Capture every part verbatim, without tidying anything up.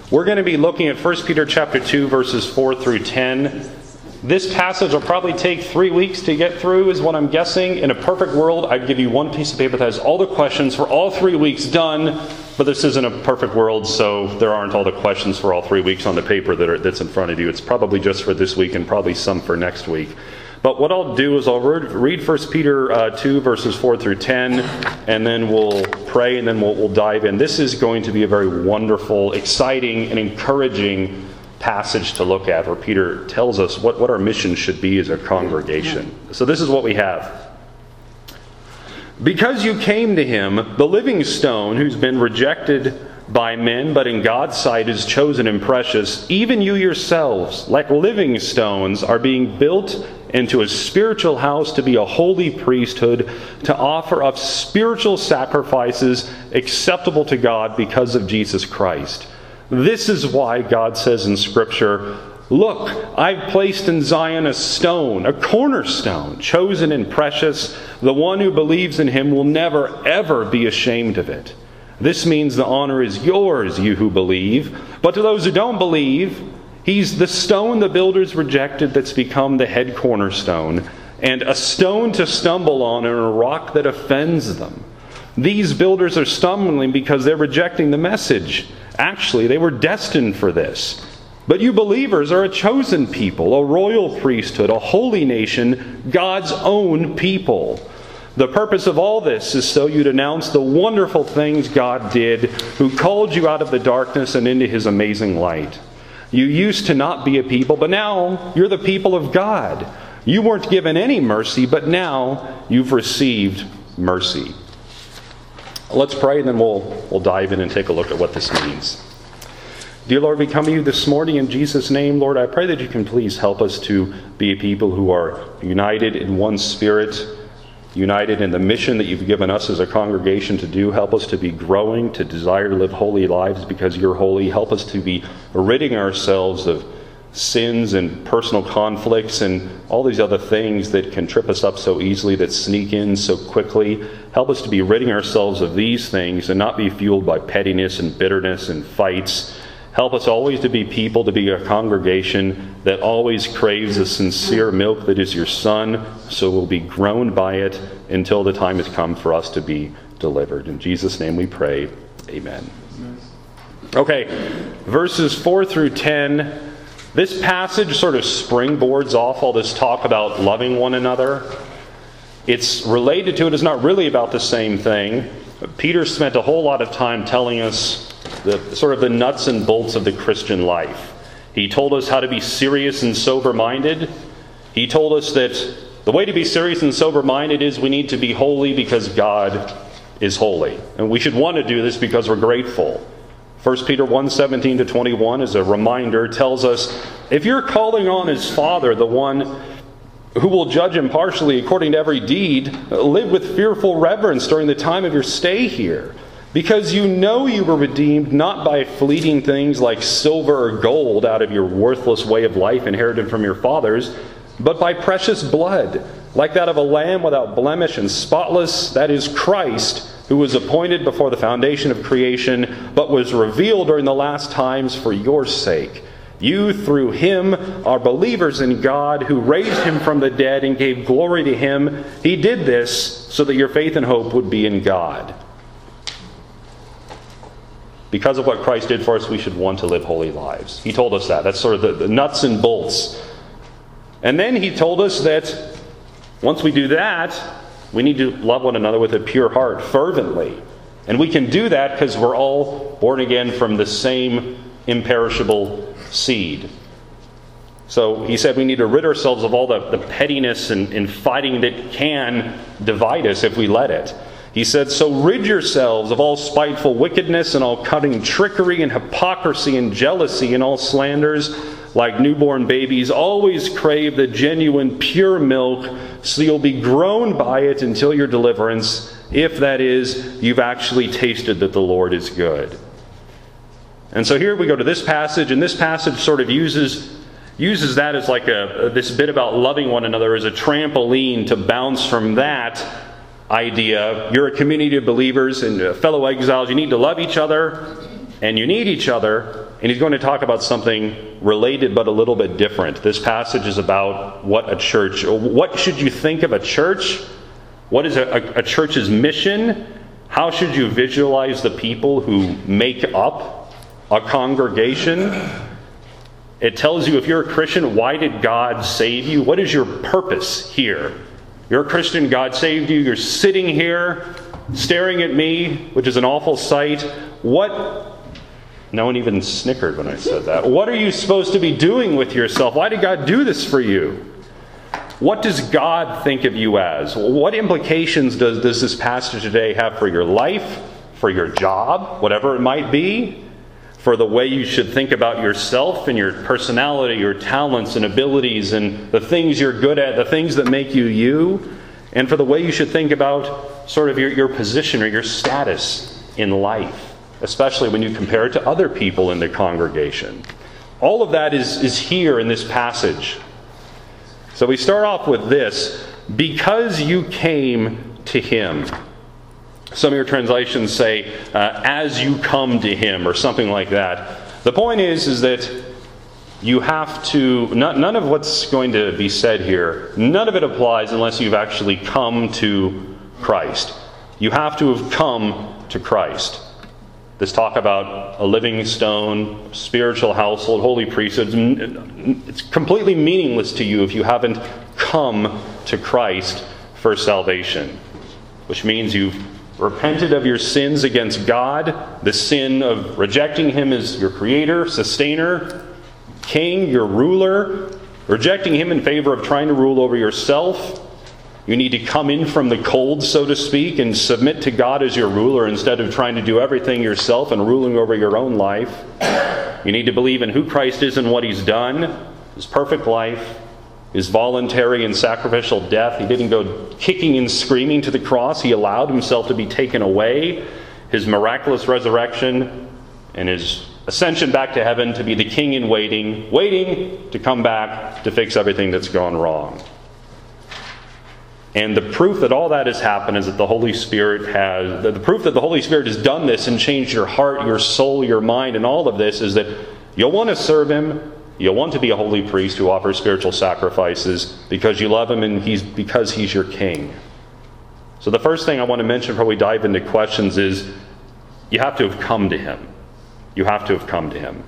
We're going to be looking at First Peter chapter two, verses four through ten. This passage will probably take three weeks to get through, is what I'm guessing. In a perfect world, I'd give you one piece of paper that has all the questions for all three weeks done. But this isn't a perfect world, so there aren't all the questions for all three weeks on the paper that are, that's in front of you. It's probably just for this week and probably some for next week. But what I'll do is I'll read First Peter uh, two, verses four through ten, and then we'll pray, and then we'll, we'll dive in. This is going to be a very wonderful, exciting, and encouraging passage to look at, where Peter tells us what, what our mission should be as a congregation. So this is what we have. Because you came to him, the living stone, who's been rejected by men, but in God's sight is chosen and precious, even you yourselves, like living stones, are being built into a spiritual house to be a holy priesthood, to offer up spiritual sacrifices acceptable to God because of Jesus Christ. This is why God says in Scripture, "Look, I've placed in Zion a stone, a cornerstone, chosen and precious. The one who believes in him will never, ever be ashamed of it." This means the honor is yours, you who believe. But to those who don't believe, he's the stone the builders rejected that's become the head cornerstone, and a stone to stumble on and a rock that offends them. These builders are stumbling because they're rejecting the message. Actually, they were destined for this. But you believers are a chosen people, a royal priesthood, a holy nation, God's own people. The purpose of all this is so you'd announce the wonderful things God did, who called you out of the darkness and into his amazing light. You used to not be a people, but now you're the people of God. You weren't given any mercy, but now you've received mercy. Let's pray, and then we'll, we'll dive in and take a look at what this means. Dear Lord, we come to you this morning in Jesus' name. Lord, I pray that you can please help us to be a people who are united in one spirit, united in the mission that you've given us as a congregation to do. Help us to be growing, to desire to live holy lives because you're holy. Help us to be ridding ourselves of sins and personal conflicts and all these other things that can trip us up so easily, that sneak in so quickly. Help us to be ridding ourselves of these things and not be fueled by pettiness and bitterness and fights. Help us always to be people, to be a congregation that always craves the sincere milk that is your Son, so we'll be grown by it until the time has come for us to be delivered. In Jesus' name we pray. Amen. Okay, verses four through ten. This passage sort of springboards off all this talk about loving one another. It's related to it. It's not really about the same thing. Peter spent a whole lot of time telling us the sort of the nuts and bolts of the Christian life. He told us how to be serious and sober-minded. He told us that the way to be serious and sober-minded is we need to be holy because God is holy. And we should want to do this because we're grateful. First Peter one, seventeen to twenty-one, as a reminder, tells us, if you're calling on his Father, the one who will judge impartially according to every deed, live with fearful reverence during the time of your stay here. Because you know you were redeemed not by fleeting things like silver or gold out of your worthless way of life inherited from your fathers, but by precious blood, like that of a lamb without blemish and spotless, that is Christ, who was appointed before the foundation of creation, but was revealed during the last times for your sake. You, through him, are believers in God, who raised him from the dead and gave glory to him. He did this so that your faith and hope would be in God. Because of what Christ did for us, we should want to live holy lives. He told us that. That's sort of the, the nuts and bolts. And then he told us that once we do that, we need to love one another with a pure heart, fervently. And we can do that because we're all born again from the same imperishable seed. So he said we need to rid ourselves of all the, the pettiness and, and fighting that can divide us if we let it. He said, so rid yourselves of all spiteful wickedness and all cunning trickery and hypocrisy and jealousy and all slanders. Like newborn babies, always crave the genuine pure milk, so you'll be grown by it until your deliverance, if that is, you've actually tasted that the Lord is good. And so here we go to this passage, and this passage sort of uses uses that as like a this bit about loving one another as a trampoline to bounce from that idea. You're a community of believers and fellow exiles. You need to love each other. and you need each other. And he's going to talk about something related but a little bit different. This passage is about what a church, what should you think of a church? What is a, a, a church's mission? How should you visualize the people who make up a congregation? It tells you if you're a Christian, why did God save you? What is your purpose here? You're a Christian, God saved you. You're sitting here staring at me, which is an awful sight. What... No one even snickered when I said that. What are you supposed to be doing with yourself? Why did God do this for you? What does God think of you as? What implications does, does this passage today have for your life, for your job, whatever it might be, for the way you should think about yourself and your personality, your talents and abilities and the things you're good at, the things that make you you, and for the way you should think about sort of your, your position or your status in life, especially when you compare it to other people in the congregation. All of that is, is here in this passage. So we start off with this, because you came to him. Some of your translations say, uh, as you come to him, or something like that. The point is, is that you have to, not, none of what's going to be said here, none of it applies unless you've actually come to Christ. You have to have come to Christ. This talk about a living stone, spiritual household, holy priesthood, it's completely meaningless to you if you haven't come to Christ for salvation. Which means you've repented of your sins against God, the sin of rejecting him as your creator, sustainer, king, your ruler, rejecting him in favor of trying to rule over yourself. You need to come in from the cold, so to speak, and submit to God as your ruler instead of trying to do everything yourself and ruling over your own life. You need to believe in who Christ is and what he's done, his perfect life, his voluntary and sacrificial death. He didn't go kicking and screaming to the cross. He allowed himself to be taken away, his miraculous resurrection, and his ascension back to heaven to be the king in waiting, waiting to come back to fix everything that's gone wrong. And the proof that all that has happened is that the Holy Spirit has, the proof that the Holy Spirit has done this and changed your heart, your soul, your mind, and all of this is that you'll want to serve him. You'll want to be a holy priest who offers spiritual sacrifices because you love him and he's because he's your king. So the first thing I want to mention before we dive into questions is you have to have come to him. You have to have come to him.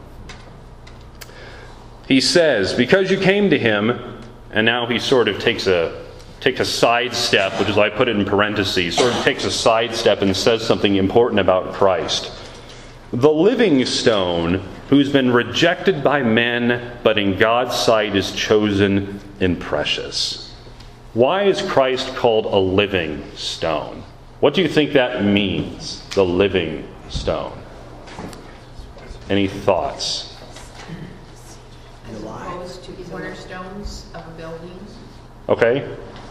He says, because you came to him, and now he sort of takes a takes a sidestep, which is why I put it in parentheses, sort of takes a sidestep and says something important about Christ. The living stone, who's been rejected by men, but in God's sight is chosen and precious. Why is Christ called a living stone? What do you think that means, the living stone? Any thoughts? As opposed to cornerstones of a building. Okay.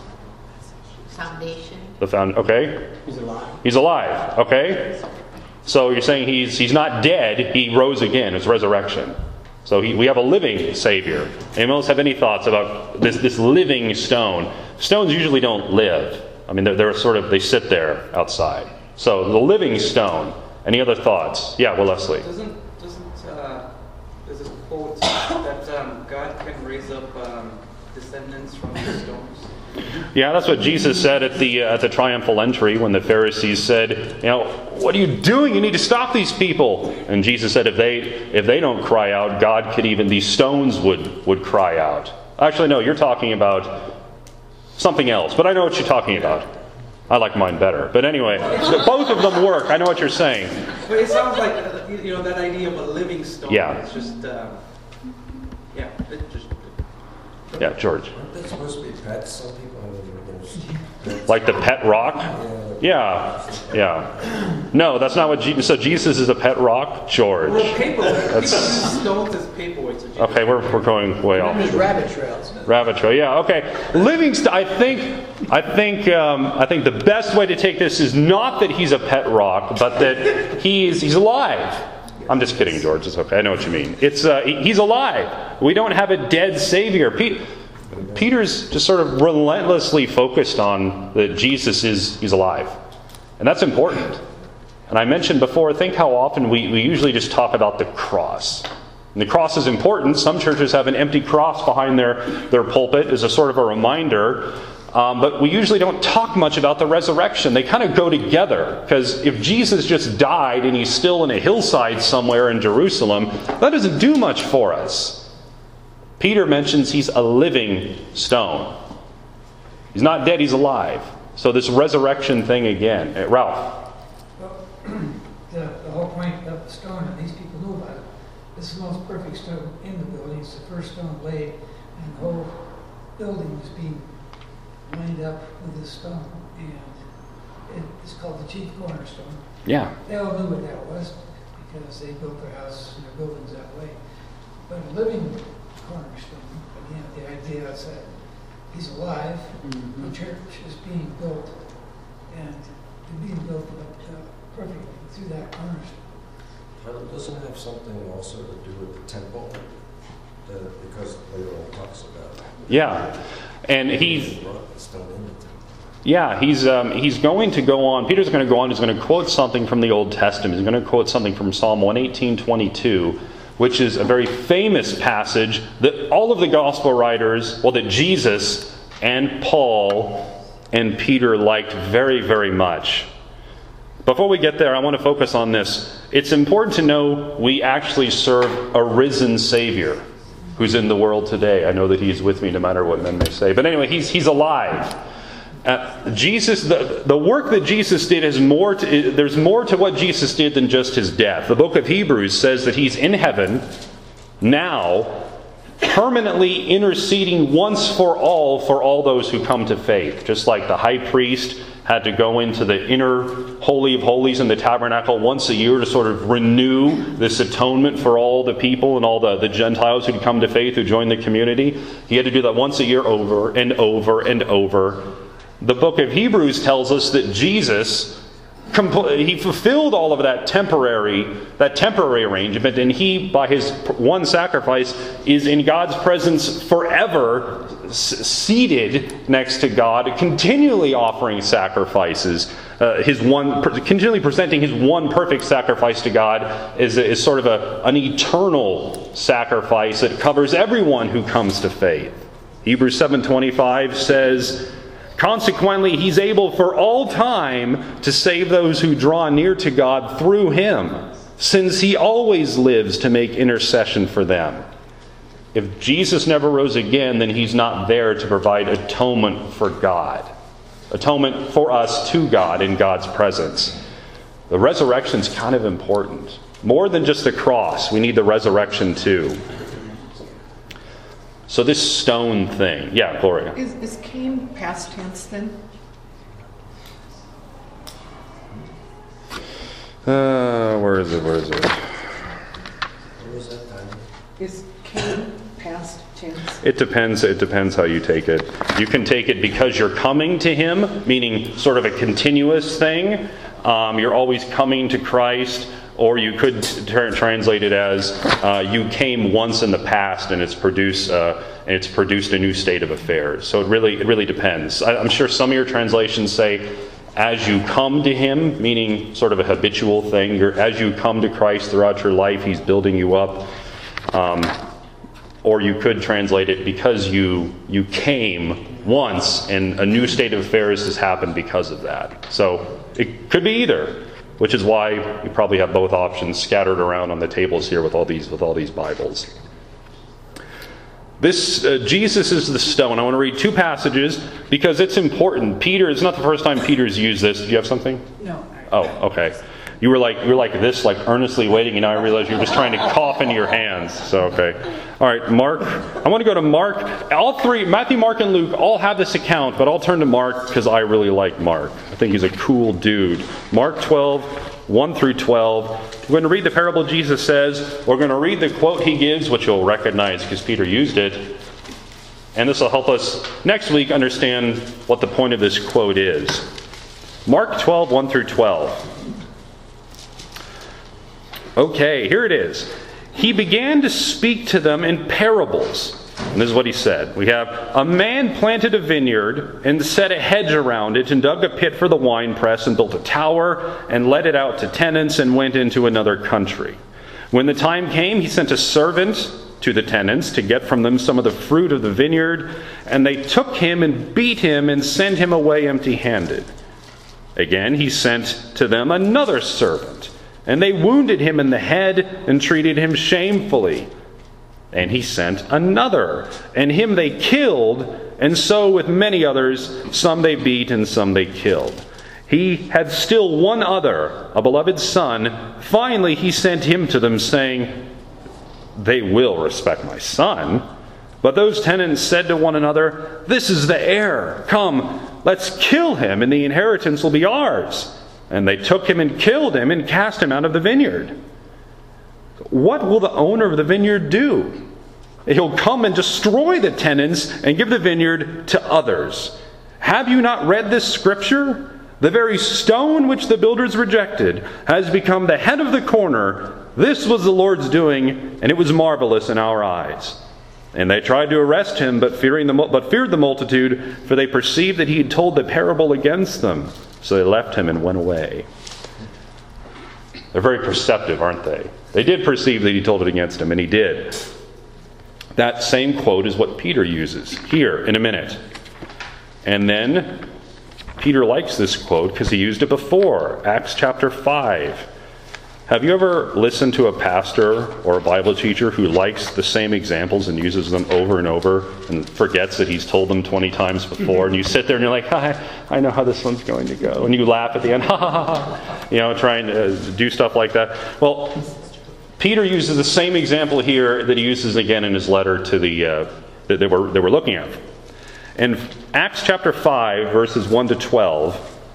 Foundation. The found. Okay. He's alive. He's alive. Okay. So you're saying he's he's not dead. He rose again. It's resurrection. So he, we have a living Savior. Anyone else have any thoughts about this this living stone? Stones usually don't live. I mean, they're, they're sort of they sit there outside. So the living stone. Any other thoughts? Yeah. Well, Leslie. Doesn't doesn't uh, there's a quote that um, God can raise up um, descendants from the stones? Yeah, that's what Jesus said at the uh, at the triumphal entry when the Pharisees said, "You know, what are you doing? You need to stop these people." And Jesus said, "If they if they don't cry out, God could even these stones would would cry out." Actually, no, you're talking about something else, but I know what you're talking about. I like mine better, but anyway, both of them work. I know what you're saying. But it sounds like uh, you know that idea of a living stone. Yeah. It's just uh, yeah, it just. Yeah, George. Aren't they supposed to be pets? Some people have those. Like the pet rock? Yeah, yeah. No, that's not what Jesus. So Jesus is a pet rock, George. Well, paperweight. That's- People use stones as paperweights. So Jesus- Okay, we're we're going way off. There's rabbit trails. Rabbit trail, yeah, okay. Livingston, I think, I think, um, I think the best way to take this is not that he's a pet rock, but that he's he's alive. I'm just kidding, George. It's okay. I know what you mean. It's uh, he's alive. We don't have a dead Savior. Pe- Peter's just sort of relentlessly focused on that Jesus is he's alive, and that's important. And I mentioned before, think how often we, we usually just talk about the cross. And the cross is important. Some churches have an empty cross behind their, their pulpit as a sort of a reminder. Um, but we usually don't talk much about the resurrection. They kind of go together. Because if Jesus just died and he's still in a hillside somewhere in Jerusalem, that doesn't do much for us. Peter mentions he's a living stone. He's not dead, he's alive. So this resurrection thing again. Uh, Ralph. Well, the, the whole point of the stone, and these people knew about it, this is the most perfect stone in the building. It's the first stone laid, and the whole building was being lined up with this stone. And it, it's called the chief cornerstone. Yeah. They all knew what that was because they built their houses and their buildings that way. But a living cornerstone, again, the idea is that he's alive, mm-hmm. The church is being built, and it's being built uh, perfectly through that cornerstone. But doesn't it have something also to do with the temple? The, because later on talks about it. Yeah. And he's... brought the stone in the temple. Yeah, he's um, he's going to go on, Peter's going to go on, he's going to quote something from the Old Testament. He's going to quote something from Psalm one eighteen twenty-two, which is a very famous passage that all of the gospel writers, well, that Jesus and Paul and Peter liked very, very much. Before we get there, I want to focus on this. It's important to know we actually serve a risen Savior who's in the world today. I know that he's with me no matter what men may say. But anyway, he's he's alive. Uh, Jesus, the, the work that Jesus did is more to, there's more to what Jesus did than just his death. The book of Hebrews says that he's in heaven now, permanently interceding once for all for all those who come to faith. Just like the high priest had to go into the inner Holy of Holies in the tabernacle once a year to sort of renew this atonement for all the people and all the, the Gentiles who'd come to faith, who joined the community. He had to do that once a year over and over and over. The book of Hebrews tells us that Jesus, he fulfilled all of that temporary, that temporary arrangement, and he, by his one sacrifice, is in God's presence forever, seated next to God, continually offering sacrifices. Uh, his one, continually presenting his one perfect sacrifice to God is, is sort of a, an eternal sacrifice that covers everyone who comes to faith. Hebrews seven twenty-five says, consequently, he's able for all time to save those who draw near to God through him, since he always lives to make intercession for them. If Jesus never rose again, then he's not there to provide atonement for God. Atonement for us to God in God's presence. The resurrection's kind of important. More than just the cross, we need the resurrection too. So this stone thing. Yeah, Gloria. Is, is Cain past tense then? Uh, where is it? Where is it? Where was that time? Is Cain past tense? It depends. It depends how you take it. You can take it because you're coming to him, meaning sort of a continuous thing. Um, you're always coming to Christ. Or you could t- translate it as uh, you came once in the past and it's produced uh, and it's produced a new state of affairs. So it really it really depends. I, I'm sure some of your translations say as you come to him, meaning sort of a habitual thing. You're, as you come to Christ throughout your life, he's building you up. Um, or you could translate it because you you came once and a new state of affairs has happened because of that. So it could be either. Which is why you probably have both options scattered around on the tables here with all these with all these Bibles. This uh, Jesus is the stone. I want to read two passages because it's important. Peter, it's not the first time Peter's used this. Do you have something? No. Oh, okay. You were like you were like this, like earnestly waiting, and now I realize you were just trying to cough into your hands. So okay. All right, Mark. I want to go to Mark. All three, Matthew, Mark, and Luke, all have this account, but I'll turn to Mark because I really like Mark. I think he's a cool dude. Mark twelve, one through twelve. We're going to read the parable Jesus says. We're going to read the quote he gives, which you'll recognize because Peter used it. And this will help us next week understand what the point of this quote is. Mark twelve, one through twelve. Okay, here it is. He began to speak to them in parables, And this is what he said. We have, a man planted a vineyard and set a hedge around it and dug a pit for the winepress and built a tower and let it out to tenants and went into another country. When the time came, he sent a servant to the tenants to get from them some of the fruit of the vineyard, and they took him and beat him and sent him away empty-handed. Again, he sent to them another servant, and they wounded him in the head and treated him shamefully. And he sent another, and him they killed, and so with many others, some they beat and some they killed. He had still one other, a beloved son. Finally he sent him to them, saying, they will respect my son. But those tenants said to one another, this is the heir. Come, let's kill him, and the inheritance will be ours. And they took him and killed him and cast him out of the vineyard. What will the owner of the vineyard do? He'll come and destroy the tenants and give the vineyard to others. Have you not read this scripture? The very stone which the builders rejected has become the head of the corner. This was the Lord's doing, and it was marvelous in our eyes. And they tried to arrest him, but fearing the but feared the multitude, for they perceived that he had told the parable against them. So they left him and went away. They're very perceptive, aren't they? They did perceive that he told it against him, and he did. That same quote is what Peter uses here in a minute. And then Peter likes this quote because he used it before, Acts chapter five. Have you ever listened to a pastor or a Bible teacher who likes the same examples and uses them over and over and forgets that he's told them twenty times before? And you sit there and you're like, hi, I know how this one's going to go. And you laugh at the end, ha ha ha, you know, trying to do stuff like that. Well, Peter uses the same example here that he uses again in his letter to the uh, that they were they were looking at. In Acts chapter five, verses one to twelve,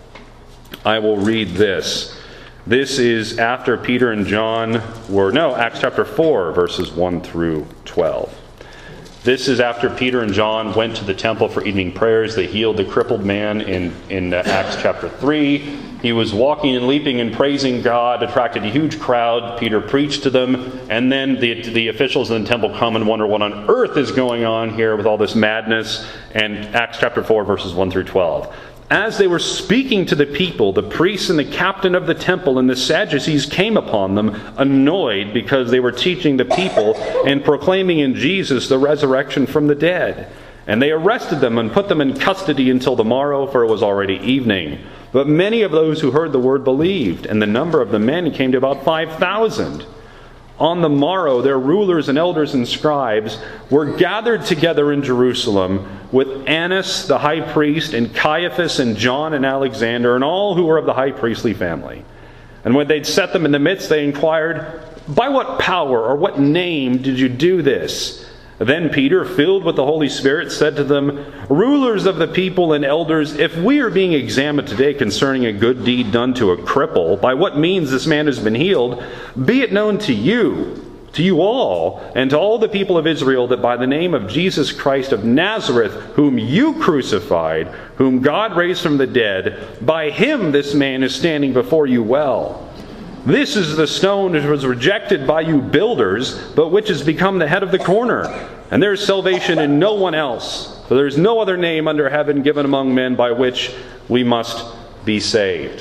I will read this. This is after Peter and John were, no, Acts chapter four, verses one through twelve. This is after Peter and John went to the temple for evening prayers. They healed the crippled man in, in uh, Acts chapter three. He was walking and leaping and praising God, attracted a huge crowd. Peter preached to them, and then the, the officials in the temple come and wonder what on earth is going on here with all this madness. And Acts chapter four, verses one through twelve. As they were speaking to the people, the priests and the captain of the temple and the Sadducees came upon them, annoyed because they were teaching the people and proclaiming in Jesus the resurrection from the dead. And they arrested them and put them in custody until the morrow, for it was already evening. But many of those who heard the word believed, and the number of the men came to about five thousand. On the morrow, their rulers and elders and scribes were gathered together in Jerusalem with Annas the high priest and Caiaphas and John and Alexander and all who were of the high priestly family. And when they'd set them in the midst, they inquired, by what power or what name did you do this? Then Peter, filled with the Holy Spirit, said to them, rulers of the people and elders, if we are being examined today concerning a good deed done to a cripple, by what means this man has been healed, be it known to you, to you all, and to all the people of Israel, that by the name of Jesus Christ of Nazareth, whom you crucified, whom God raised from the dead, by him this man is standing before you well. This is the stone that was rejected by you builders, but which has become the head of the corner. And there is salvation in no one else, for there is no other name under heaven given among men by which we must be saved.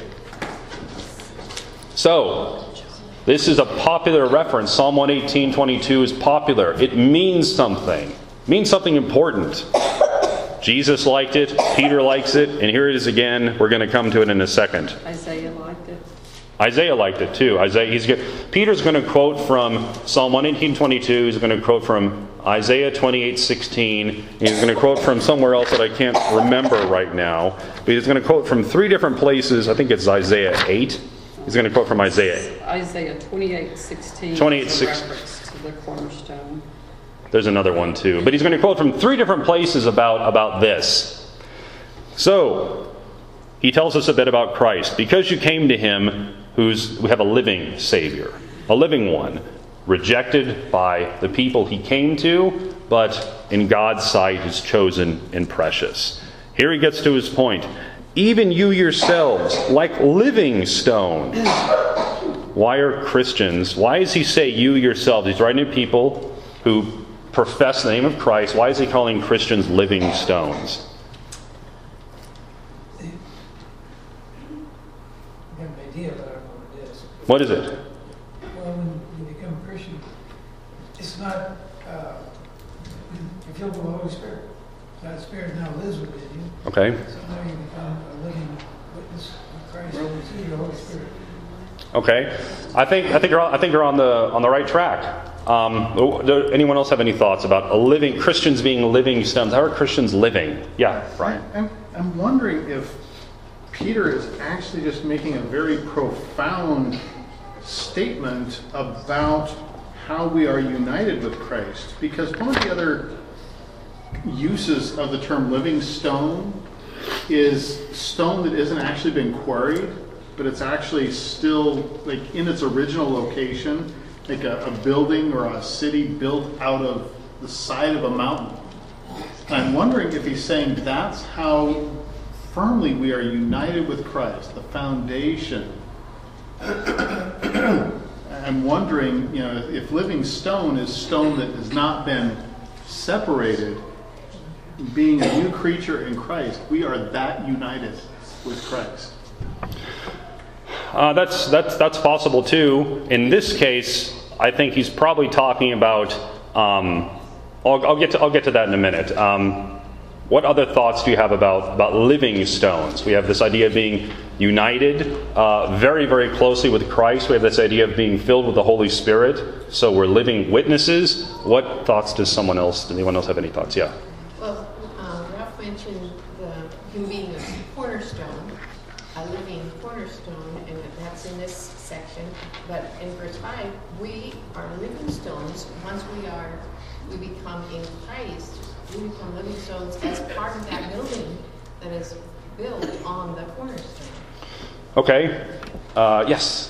So, this is a popular reference. Psalm one eighteen twenty-two is popular. It means something. It means something important. Jesus liked it. Peter likes it. And here it is again. We're going to come to it in a second. Isaiah liked it. Isaiah liked it too. Isaiah, he's, Peter's going to quote from Psalm one eighteen twenty-two. He's going to quote from Isaiah twenty-eight sixteen. He's going to quote from somewhere else that I can't remember right now. But he's going to quote from three different places. I think it's Isaiah eight. He's going to quote from Isaiah. Isaiah twenty-eight sixteen. twenty-eight sixteen. Reference to the cornerstone. There's another one too. But he's going to quote from three different places about, about this. So, he tells us a bit about Christ. Because you came to him, who's we have a living Savior, a living one, rejected by the people he came to, but in God's sight is chosen and precious. Here he gets to his point. Even you yourselves, like living stones. Why are Christians, why does he say you yourselves? He's writing to people who profess the name of Christ, why is he calling Christians living stones? I have an idea, but I don't know what it is. What is it? Well, when you become a Christian, it's not, uh, you're filled with the Holy Spirit. God's Spirit now lives within you. Okay. So now you become a living witness of Christ through the Holy Spirit. Okay. I think I think you're on, I think you're on the on the right track. Um, do anyone else have any thoughts about a living Christians being living stones? How are Christians living? Yeah, Brian. I'm, I'm wondering if Peter is actually just making a very profound statement about how we are united with Christ. Because one of the other uses of the term living stone is stone that isn't actually been quarried, but it's actually still like in its original location, like a, a building or a city built out of the side of a mountain. And I'm wondering if he's saying that's how firmly we are united with Christ, the foundation. I'm wondering, you know, if living stone is stone that has not been separated, being a new creature in Christ, we are that united with Christ. Uh, that's that's that's possible too. In this case, I think he's probably talking about. Um, I'll, I'll get to I'll get to that in a minute. Um, what other thoughts do you have about about living stones? We have this idea of being united uh, very very closely with Christ. We have this idea of being filled with the Holy Spirit. So we're living witnesses. What thoughts does someone else? Does anyone else have any thoughts? Yeah. Well, uh, Ralph mentioned the, him being a cornerstone, a living cornerstone, and that's in this section. But in verse five, we are living stones. Once we are, we become in Christ, we become living stones as part of that building that is built on the cornerstone. Okay. Uh, yes.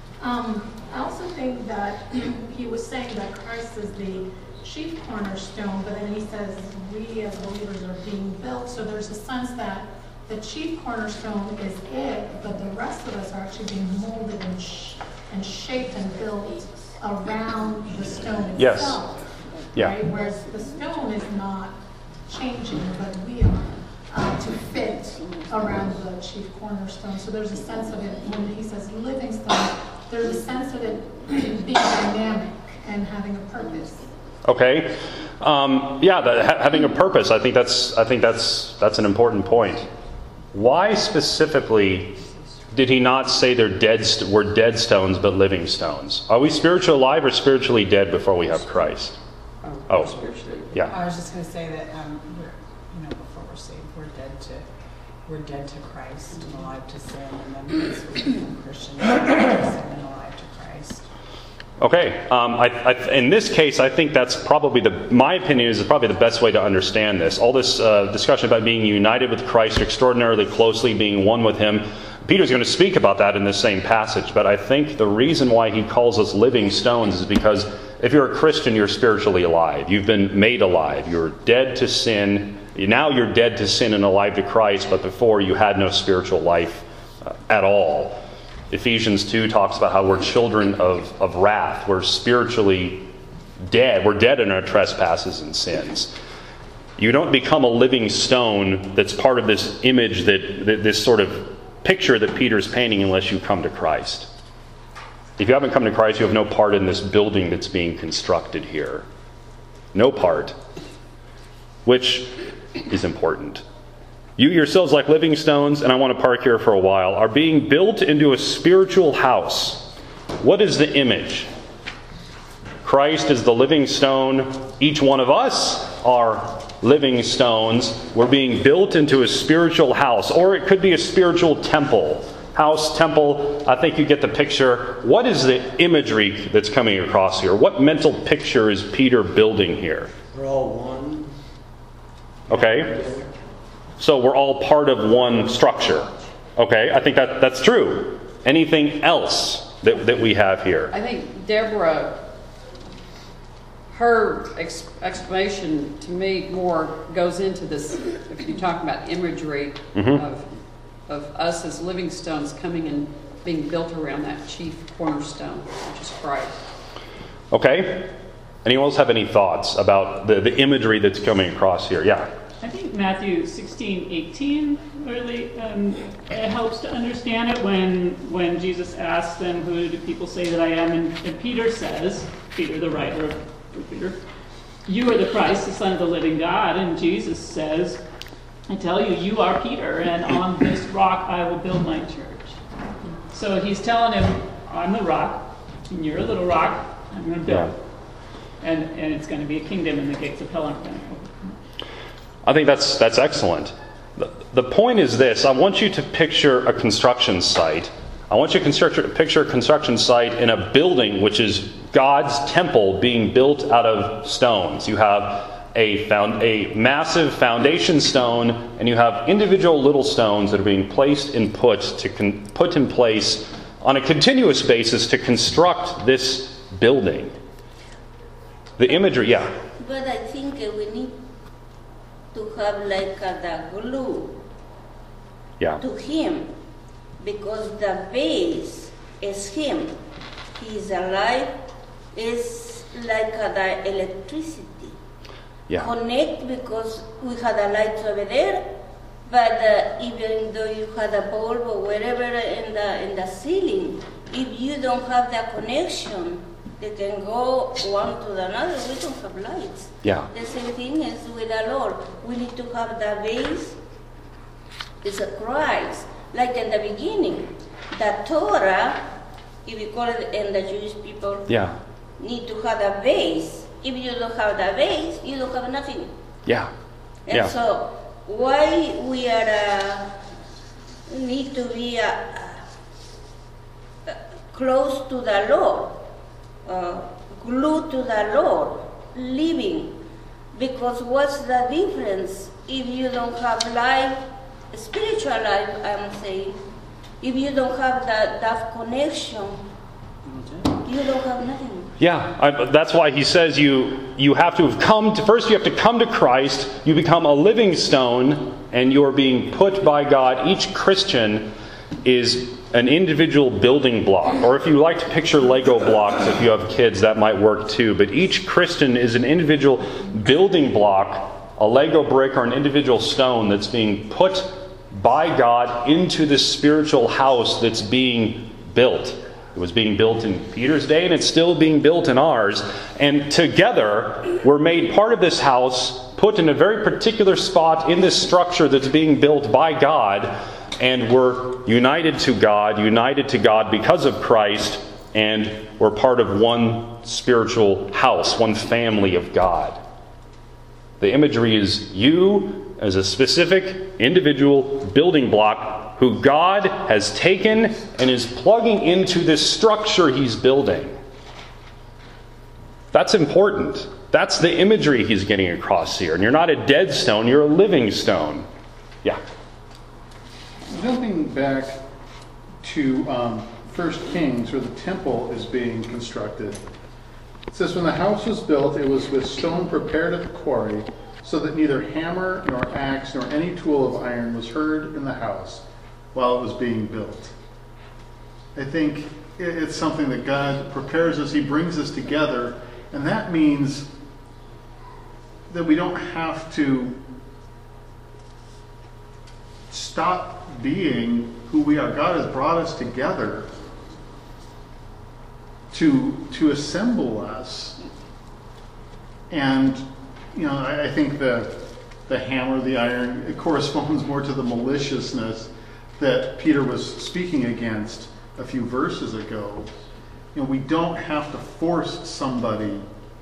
Um, I also think that he was saying that Christ is the chief cornerstone, but then he says we as believers are being built. So there's a sense that the chief cornerstone is it, but the rest of us are actually being molded and, sh- and shaped and built around the stone itself. Yes. Yeah. Right? Whereas the stone is not changing, but we are uh, to fit around the chief cornerstone. So there's a sense of it when he says living stone. There's a sense of it being dynamic and having a purpose. Okay. Um, yeah, the, ha- having a purpose. I think that's. I think that's that's an important point. Why specifically did he not say they're dead? St- we're dead stones, but living stones. Are we spiritually alive or spiritually dead before we have Christ? Oh, Oh. spiritually. Yeah. I was just going to say that, um, we're, you know, before we're saved, we're dead to, we're dead to Christ and alive to sin, and then once we become Christians, we're dead to sin and alive to Christ. Okay. Um, I, I, in this case, I think that's probably the. My opinion is probably the best way to understand this. All this uh, discussion about being united with Christ extraordinarily closely, being one with Him. Peter's going to speak about that in this same passage, but I think the reason why he calls us living stones is because if you're a Christian, you're spiritually alive. You've been made alive. You're dead to sin. Now you're dead to sin and alive to Christ, but before you had no spiritual life uh, at all. Ephesians two talks about how we're children of, of wrath. We're spiritually dead. We're dead in our trespasses and sins. You don't become a living stone that's part of this image, that, that this sort of picture that Peter's painting, unless you come to Christ. If you haven't come to Christ, you have no part in this building that's being constructed here. No part. Which is important. You yourselves, like living stones, and I want to park here for a while, are being built into a spiritual house. What is the image? Christ is the living stone. Each one of us are living stones. We're being built into a spiritual house, or it could be a spiritual temple. House, temple, I think you get the picture. What is the imagery that's coming across here? What mental picture is Peter building here? We're all one. Okay. So we're all part of one structure. Okay, I think that that's true. Anything else that, that we have here? I think Deborah, her ex- explanation to me more goes into this, if you're talking about imagery Mm-hmm. of of us as living stones coming and being built around that chief cornerstone, which is Christ. Okay. Anyone else have any thoughts about the, the imagery that's coming across here? Yeah. I think Matthew sixteen eighteen really um, it helps to understand it when when Jesus asks them, "Who do people say that I am?" And, and Peter says, Peter, the writer of Peter, "You are the Christ, the Son of the living God." And Jesus says, "I tell you, you are Peter, and on this rock I will build my church." So he's telling him, "I'm the rock, and you're a little rock. I'm going to build." Yeah. And, and it's going to be a kingdom, and the gates of hell aren't going to open. I think that's that's excellent. The, the point is this. I want you to picture a construction site. I want you to construct, picture a construction site in a building which is God's temple being built out of stones. You have a, found, a massive foundation stone, and you have individual little stones that are being placed and put, to con, put in place on a continuous basis to construct this building. The imagery, yeah. But I think uh, we need to have like uh, the glue Yeah. to him, because the base is him. He is alive. It's like uh, the electricity. Yeah. Connect, because we had a light over there, but uh, even though you had a bulb or wherever in the in the ceiling, if you don't have the connection, they can go one to the other. We don't have lights. Yeah. The same thing is with the Lord. We need to have the base. It's a Christ. Like in the beginning, the Torah, if you call it in the Jewish people, Yeah. need to have a base. If you don't have the base, you don't have nothing. Yeah. And Yeah. so, why we are uh, need to be uh, uh, close to the Lord, uh, glued to the Lord, living? Because what's the difference if you don't have life, spiritual life, I'm saying, if you don't have that, that connection, you don't have nothing. Yeah, I, that's why he says you you have to have come to, first you have to come to Christ, you become a living stone, and you're being put by God. Each Christian is an individual building block. Or if you like to picture Lego blocks, if you have kids, that might work too. But each Christian is an individual building block, a Lego brick or an individual stone that's being put by God into this spiritual house that's being built. It was being built in Peter's day, and it's still being built in ours. And together, we're made part of this house, put in a very particular spot in this structure that's being built by God, and we're united to God, united to God because of Christ, and we're part of one spiritual house, one family of God. The imagery is you as a specific individual building block who God has taken and is plugging into this structure He's building. That's important. That's the imagery He's getting across here. And you're not a dead stone, you're a living stone. Yeah. Jumping back to um, First Kings, where the temple is being constructed. It says, when the house was built, it was with stone prepared at the quarry, so that neither hammer nor axe nor any tool of iron was heard in the house while it was being built. I think it's something that God prepares us. He brings us together, and that means that we don't have to stop being who we are. God has brought us together to to assemble us. And you know, I, I think the the hammer, the iron, it corresponds more to the maliciousness that Peter was speaking against a few verses ago. You know, we don't have to force somebody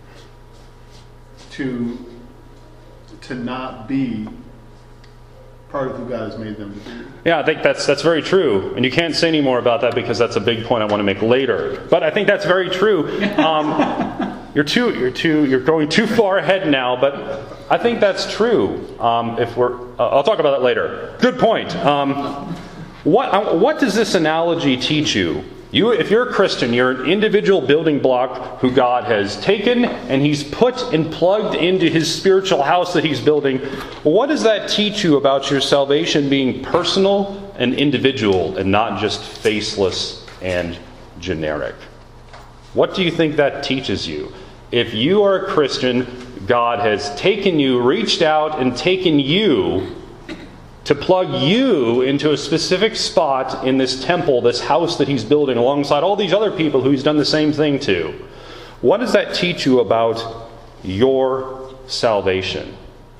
to to not be part of who God has made them to be. Yeah, I think that's that's very true. And you can't say any more about that because that's a big point I want to make later. But I think that's very true. Um, you're too you're too you're going too far ahead now, but I think that's true. Um, if we're uh, I'll talk about that later. Good point. Um, what uh, what does this analogy teach you? You, if you're a Christian, you're an individual building block who God has taken and He's put and plugged into His spiritual house that He's building. What does that teach you about your salvation being personal and individual and not just faceless and generic? What do you think that teaches you? if you are a Christian, God has taken you, reached out and taken you to plug you into a specific spot in this temple, this house that he's building alongside all these other people who he's done the same thing to. What does that teach you about your salvation?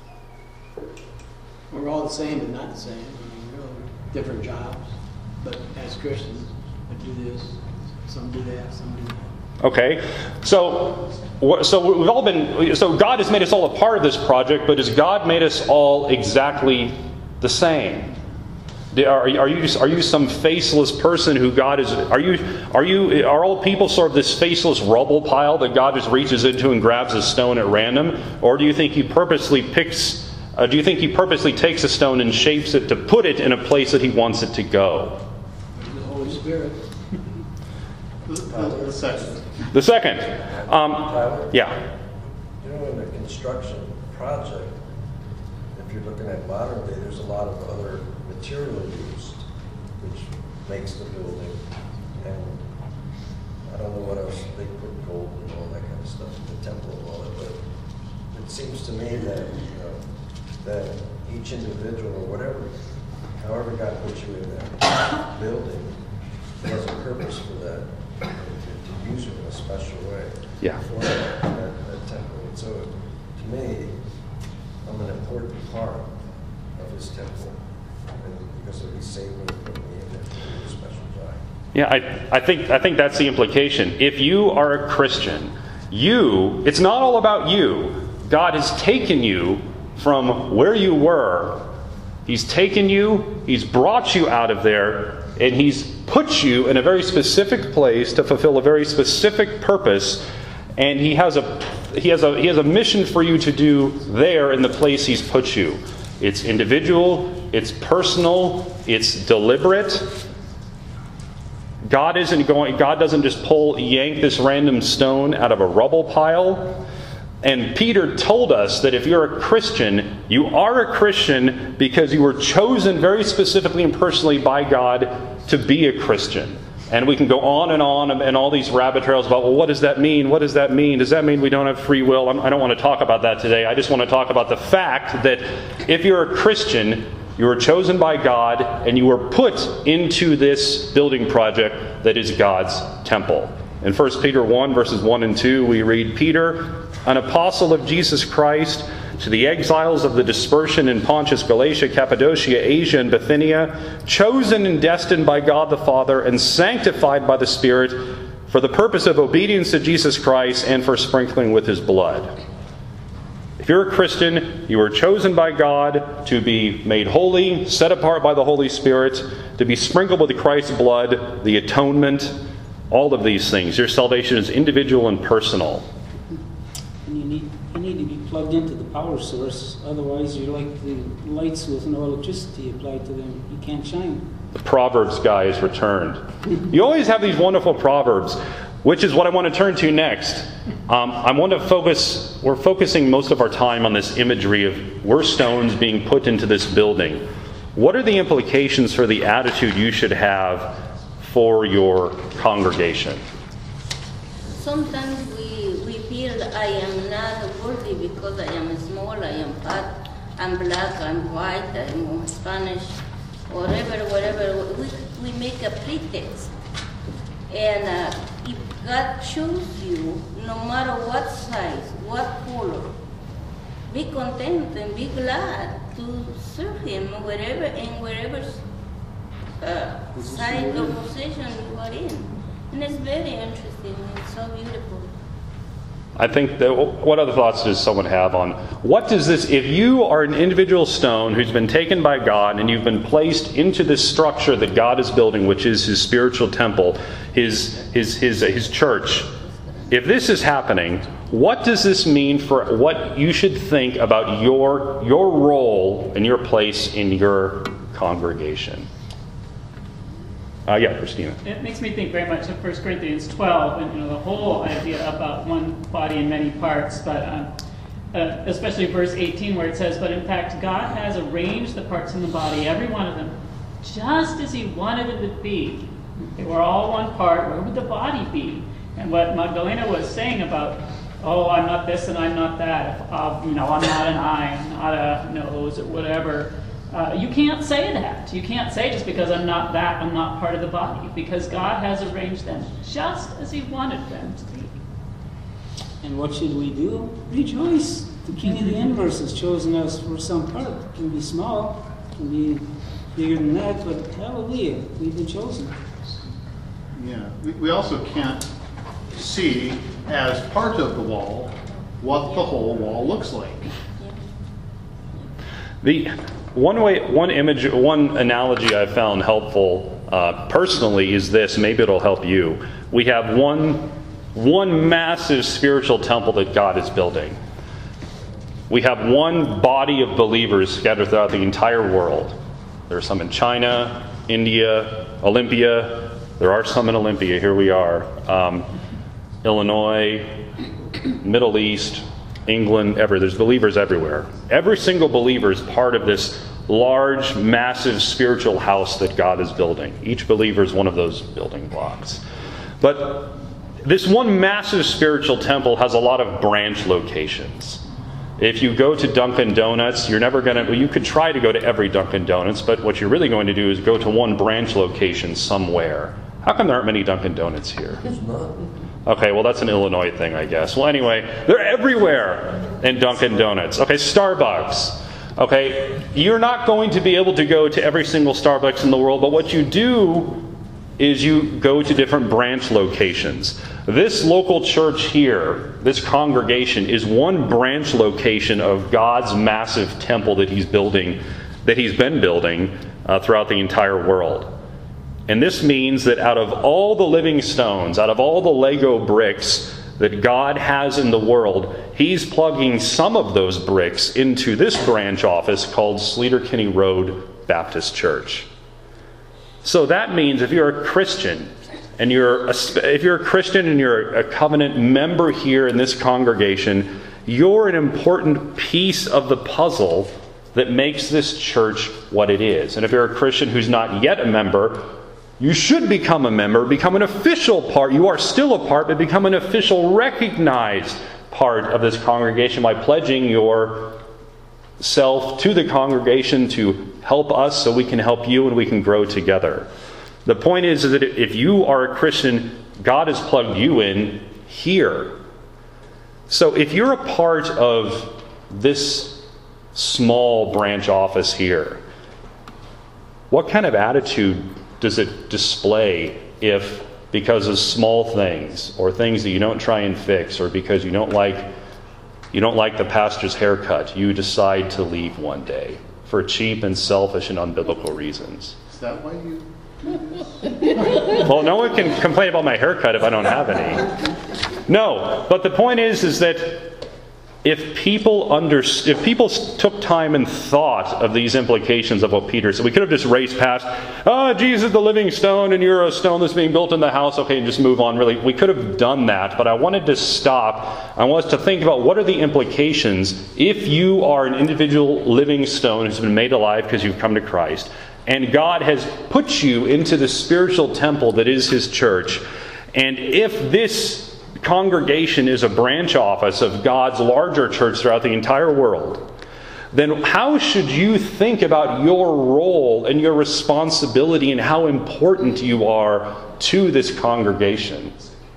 We're all the same but not the same. I mean, we're all different jobs, but as Christians, we do this, some do that, some do that. Okay, so so we've all been. So God has made us all a part of this project, but has God made us all exactly the same? Are, are you are you some faceless person who God is? Are you are you are all people sort of this faceless rubble pile that God just reaches into and grabs a stone at random, or do you think He purposely picks? Uh, do you think He purposely takes a stone and shapes it to put it in a place that He wants it to go? The Holy Spirit. The second. The second. Um, Tyler? yeah. You know, in the construction project, if you're looking at modern day, there's a lot of other material used, which makes the building. And I don't know what else, they put gold and all that kind of stuff in the temple and all that, but it seems to me that, you know, that each individual or whatever, however God put you in that building, has a purpose for that, to, to use it in a special way. Yeah. For that, that, that temple. And so, to me, I'm an important part of His temple, and because of His saving me, put me in there to do a special job. Yeah, I, I think I think that's the implication. If you are a Christian, you, it's not all about you. God has taken you from where you were. He's taken you, He's brought you out of there, and He's put you in a very specific place to fulfill a very specific purpose. And He has a He has a He has a mission for you to do there in the place He's put you. It's individual, it's personal, it's deliberate. God isn't going God doesn't just pull yank this random stone out of a rubble pile. And Peter told us that if you're a Christian, you are a Christian because you were chosen very specifically and personally by God to be a Christian. And we can go on and on and all these rabbit trails about, well, what does that mean? What does that mean? Does that mean we don't have free will? I don't want to talk about that today. I just want to talk about the fact that if you're a Christian, you were chosen by God and you were put into this building project that is God's temple. In First Peter one, verses one and two, we read, Peter, an apostle of Jesus Christ, to the exiles of the dispersion in Pontus, Galatia, Cappadocia, Asia, and Bithynia, chosen and destined by God the Father and sanctified by the Spirit for the purpose of obedience to Jesus Christ and for sprinkling with His blood. If you're a Christian, you were chosen by God to be made holy, set apart by the Holy Spirit, to be sprinkled with Christ's blood, the atonement, all of these things. Your salvation is individual and personal. And you need you need to be plugged into the power source, otherwise you're like the lights with no electricity applied to them. You can't shine. The Proverbs guy has returned. You always have these wonderful Proverbs, which is what I want to turn to next. Um, I want to focus, we're focusing most of our time on this imagery of we're stones being put into this building. What are the implications for the attitude you should have for your congregation? Sometimes we, we feel I am not worthy because I am small, I am fat, I'm black, I'm white, I'm Spanish, whatever, whatever. We, we make a pretext. And uh, if God chose you, no matter what size, what color, be content and be glad to serve Him wherever and wherever uh, side or position you are in. And it's very interesting. It's so beautiful. I think that, what other thoughts does someone have on what does this, if you are an individual stone who's been taken by God and you've been placed into this structure that God is building, which is His spiritual temple, His His His His church, if this is happening, what does this mean for what you should think about your your role and your place in your congregation? Uh, yeah, Christina. It makes me think very much of First Corinthians twelve, and you know the whole idea about one body in many parts, but um, uh, especially verse eighteen where it says, "But in fact, God has arranged the parts in the body, every one of them, just as He wanted it to be. They were all one part. Where would the body be?" And what Magdalena was saying about oh, I'm not this and I'm not that. If, uh, you know, I'm not an eye, I'm not a nose, or whatever. Uh, you can't say that. You can't say just because I'm not that, I'm not part of the body. Because God has arranged them just as He wanted them to be. And what should we do? Rejoice. The King of the universe has chosen us for some part. It can be small, it can be bigger than that, but hallelujah, we've been chosen. Yeah. We, we also can't see as part of the wall what the whole wall looks like. The one way, one image, one analogy I found helpful uh, personally is this. Maybe it'll help you. We have one, one massive spiritual temple that God is building. We have one body of believers scattered throughout the entire world. There are some in China, India, Olympia. There are some in Olympia. Here we are. Um, Illinois, Middle East, England, ever. There's believers everywhere. Every single believer is part of this large, massive spiritual house that God is building. Each believer is one of those building blocks. But this one massive spiritual temple has a lot of branch locations. If you go to Dunkin' Donuts, you're never going to, well, you could try to go to every Dunkin' Donuts, but what you're really going to do is go to one branch location somewhere. How come there aren't many Dunkin' Donuts here? There's not. Okay, well, that's an Illinois thing, I guess. Well, anyway, they're everywhere in Dunkin' Donuts. Okay, Starbucks. Okay, you're not going to be able to go to every single Starbucks in the world, but what you do is you go to different branch locations. This local church here, this congregation, is one branch location of God's massive temple that He's building, that He's been building uh, throughout the entire world. And this means that out of all the living stones, out of all the Lego bricks that God has in the world, He's plugging some of those bricks into this branch office called Sleater Kinney Road Baptist Church. So that means if you're a Christian, and you're a, if you're a Christian and you're a covenant member here in this congregation, you're an important piece of the puzzle that makes this church what it is. And if you're a Christian who's not yet a member, you should become a member, become an official part. You are still a part, but become an official, recognized part of this congregation by pledging yourself to the congregation to help us so we can help you and we can grow together. The point is, is that if you are a Christian, God has plugged you in here. So if you're a part of this small branch office here, what kind of attitude does it display if, because of small things or things that you don't try and fix, or because you don't like you don't like the pastor's haircut, you decide to leave one day for cheap and selfish and unbiblical reasons? Is that why you do this? Well, no one can complain about my haircut if I don't have any. No, but the point is, is that if people under, if people took time and thought of these implications of what Peter said, we could have just raced past, oh, Jesus the living stone and you're a stone that's being built in the house, okay, and just move on. Really, we could have done that, but I wanted to stop. I want us to think about what are the implications if you are an individual living stone who's been made alive because you've come to Christ, and God has put you into the spiritual temple that is His church, and if this congregation is a branch office of God's larger church throughout the entire world, then how should you think about your role and your responsibility and how important you are to this congregation?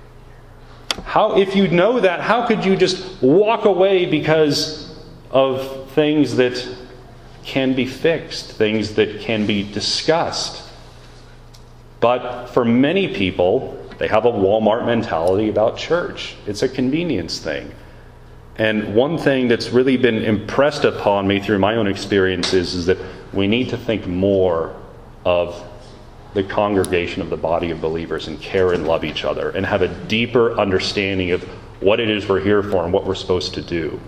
How, if you know that, how could you just walk away because of things that can be fixed, things that can be discussed? But for many people, they have a Walmart mentality about church. It's a convenience thing. And one thing that's really been impressed upon me through my own experiences is that we need to think more of the congregation of the body of believers and care and love each other and have a deeper understanding of what it is we're here for and what we're supposed to do.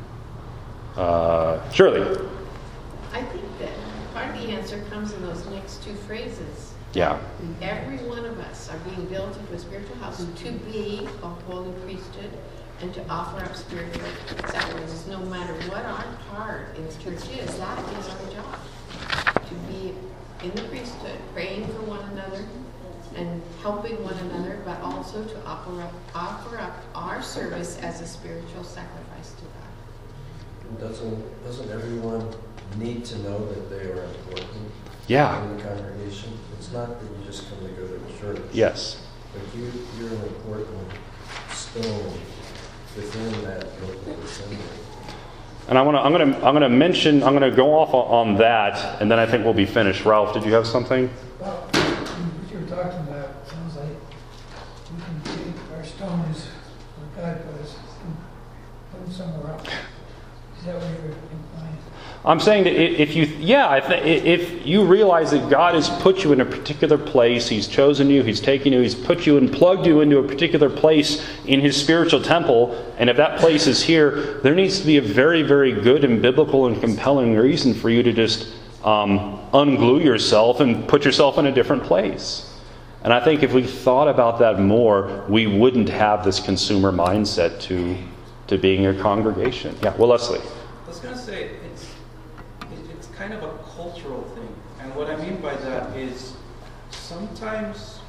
Uh, Shirley? I think that part of the answer comes in those next two phrases. Yeah. Every one of us are being built into a spiritual house to be a holy priesthood and to offer up spiritual sacrifices. No matter what our part in the church is, that is our job. To be in the priesthood, praying for one another and helping helping one another, but also to offer up, offer up our service as a spiritual sacrifice to God. Doesn't, doesn't everyone need to know that they are important Yeah. in the congregation? It's not that you just come to go to church. Yes. But you, you're an important stone within that local assembly. And I want to, I'm going to, I'm going to mention, I'm going to go off on that, and then I think we'll be finished. Ralph, did you have something? Well, what you were talking about sounds like we can take our stones where God put us and put them somewhere else. Is that what you're implying? I'm saying that if you, yeah, I th- if you realize that God has put you in a particular place, He's chosen you, He's taken you, He's put you and plugged you into a particular place in His spiritual temple, and if that place is here, there needs to be a very, very good and biblical and compelling reason for you to just um, unglue yourself and put yourself in a different place. And I think if we thought about that more, we wouldn't have this consumer mindset to to being a congregation. Yeah, well, Leslie. I was going to say, it's, it- it's kind of a cultural thing. And what I mean by that is sometimes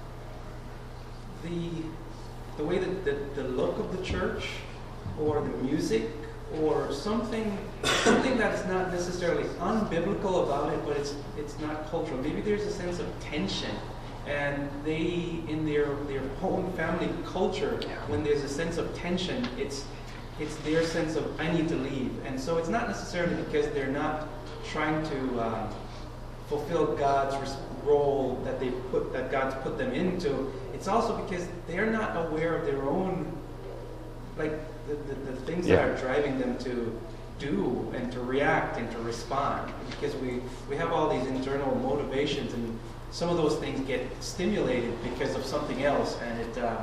the, the way that the, the look of the church or the music or something something that's not necessarily unbiblical about it, but it's it's not cultural. Maybe there's a sense of tension. And they, in their their own family culture, when there's a sense of tension, it's it's their sense of I need to leave. And so it's not necessarily because they're not trying to uh, fulfill God's res- role that they put that God's put them into. It's also because they're not aware of their own, like the the, the things Yeah. that are driving them to do and to react and to respond. Because we we have all these internal motivations, and some of those things get stimulated because of something else, and it. Uh,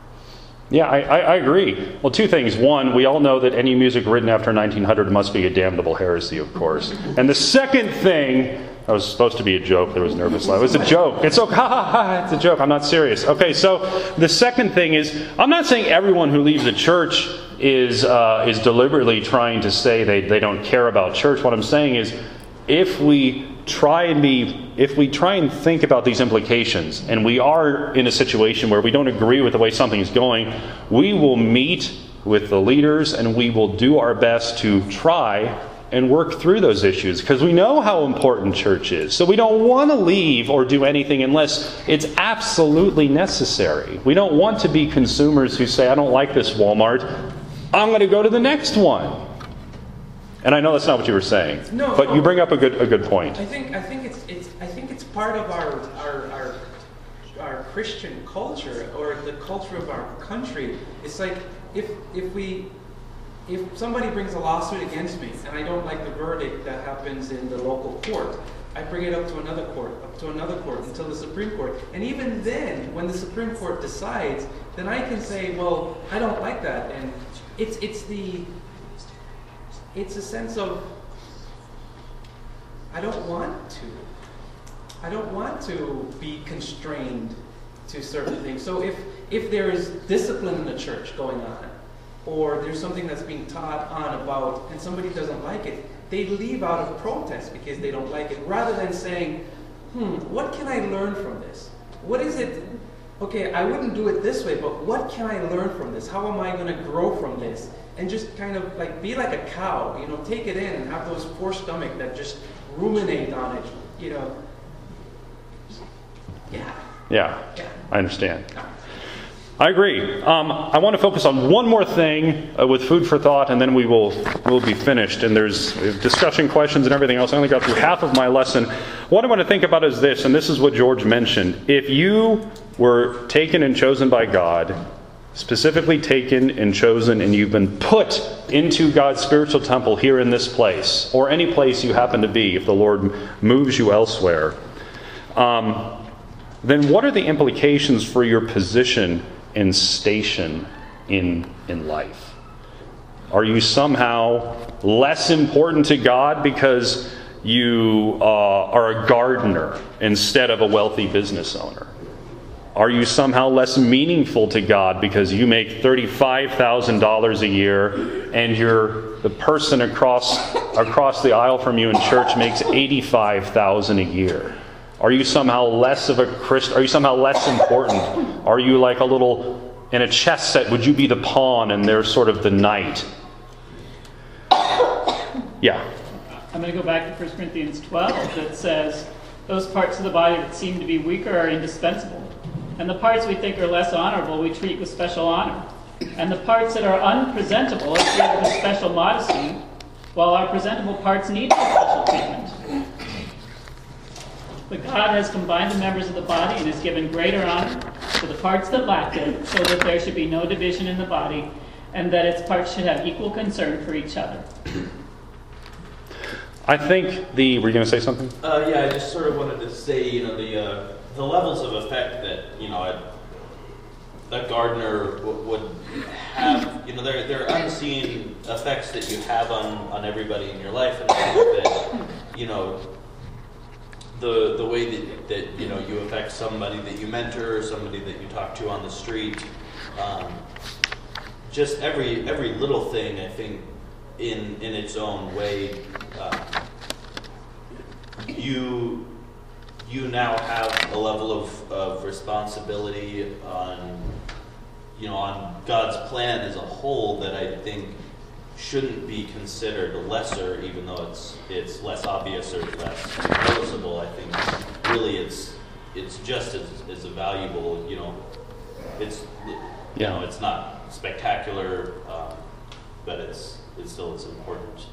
Yeah, I, I, I agree. Well, two things. One, we all know that any music written after nineteen hundred must be a damnable heresy, of course. And the second thing, that was supposed to be a joke. There was nervous laugh. It was a joke. It's okay. Ha, ha, ha, it's a joke. I'm not serious. Okay, so the second thing is, I'm not saying everyone who leaves the church is uh, is deliberately trying to say they, they don't care about church. What I'm saying is, if we try and be, if we try and think about these implications, and we are in a situation where we don't agree with the way something is going, we will meet with the leaders and we will do our best to try and work through those issues, because we know how important church is. So we don't want to leave or do anything unless it's absolutely necessary. We don't want to be consumers who say, I don't like this Walmart, I'm going to go to the next one. And I know that's not what you were saying, No, but no. you bring up a good a good point. I think I think it's it's I think it's part of our our our, our Christian culture, or the culture of our country. It's like if if we if somebody brings a lawsuit against me and I don't like the verdict that happens in the local court, I bring it up to another court, up to another court, until the Supreme Court. And even then, when the Supreme Court decides, then I can say, well, I don't like that. And it's it's the it's a sense of I don't want to. I don't want to be constrained to certain things. So if if there is discipline in the church going on, or there's something that's being taught on about, and somebody doesn't like it, they leave out of protest because they don't like it, rather than saying, hmm, what can I learn from this? What is it? Okay, I wouldn't do it this way, but what can I learn from this? How am I going to grow from this? And just kind of like be like a cow, you know, take it in and have those four stomach that just ruminate on it, you know. Yeah. Yeah, Yeah. I understand. I agree. Um, I want to focus on one more thing uh, with food for thought, and then we will we'll be finished. And there's discussion questions and everything else. I only got through half of my lesson. What I want to think about is this, and this is what George mentioned. If you were taken and chosen by God, specifically taken and chosen, and you've been put into God's spiritual temple here in this place, or any place you happen to be, if the Lord moves you elsewhere, um, then what are the implications for your position and station in in life? Are you somehow less important to God because you uh, are a gardener instead of a wealthy business owner? Are you somehow less meaningful to God because you make thirty-five thousand dollars a year and you're the person across across the aisle from you in church makes eighty-five thousand dollars a year? Are you somehow less of a Christian? Are you somehow less important? Are you like a little, in a chess set, would you be the pawn and they're sort of the knight? Yeah. I'm going to go back to First Corinthians twelve that says, those parts of the body that seem to be weaker are indispensable. And the parts we think are less honorable we treat with special honor. And the parts that are unpresentable are treated with special modesty, while our presentable parts need no special treatment. But God has combined the members of the body and has given greater honor to the parts that lacked it, so that there should be no division in the body, and that its parts should have equal concern for each other. I think the... Were you going to say something? Uh, yeah, I just sort of wanted to say, you know, the uh, the levels of effect that, you know, a, a gardener w- would have, you know, there there are unseen effects that you have on, on everybody in your life, and I think that, you know, the the way that, that, you know, you affect somebody that you mentor, or somebody that you talk to on the street, um, just every every little thing, I think, in in its own way, uh, you you now have a level of, of responsibility on, you know, on God's plan as a whole that I think shouldn't be considered lesser, even though it's it's less obvious or less noticeable. I think really it's it's just as, as valuable. You know, it's you Yeah. know it's not spectacular, um, but it's it still is important.